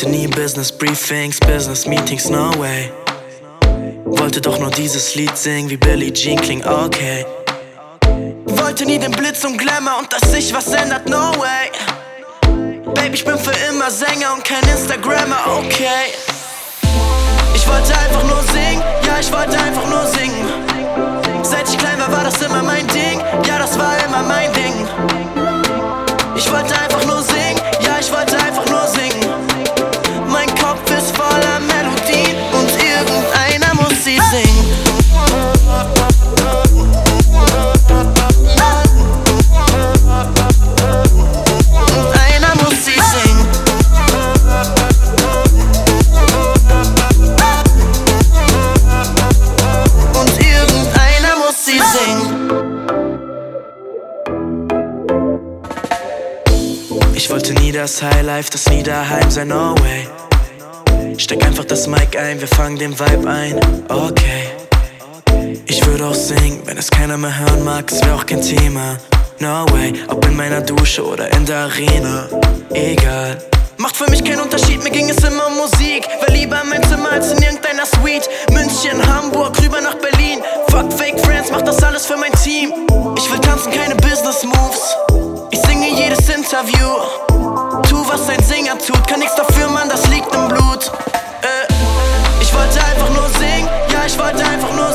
Wollte nie Business Briefings, Business Meetings, no way. Wollte doch nur dieses Lied singen, wie Billie Jean klingt, okay. Wollte nie den Blitz und Glamour und dass sich was ändert, no way. Baby, ich bin für immer Sänger und kein Instagrammer, okay. Ich wollte einfach nur singen, ja, ich wollte einfach nur singen. Seit ich klein war das immer mein Ding, ja, das war immer mein Ding. Ich wollte einfach nur singen, ja, ich wollte einfach nur singen. Mein Kopf ist voller Melodien und irgendeiner muss sie singen. Und einer muss sie singen. Und irgendeiner muss sie singen. Ich wollte nie das Highlife, das nie daheim sein, no way. Steck einfach das Mic ein, wir fangen den Vibe ein, okay. Ich würde auch singen, wenn es keiner mehr hören mag, es wäre auch kein Thema, no way. Ob in meiner Dusche oder in der Arena, egal. Macht für mich keinen Unterschied, mir ging es immer um Musik. Wär lieber in meinem Zimmer als in irgendeiner Suite. München, Hamburg, rüber nach Berlin. Fuck Fake Friends, mach das alles für mein Team. Ich will tanzen, keine Business Moves. Ich singe jedes Interview. Tu, was ein Sänger tut, kann nichts dafür, Mann, das liegt im Blut. Ich wollte einfach nur singen, ja, ich wollte einfach nur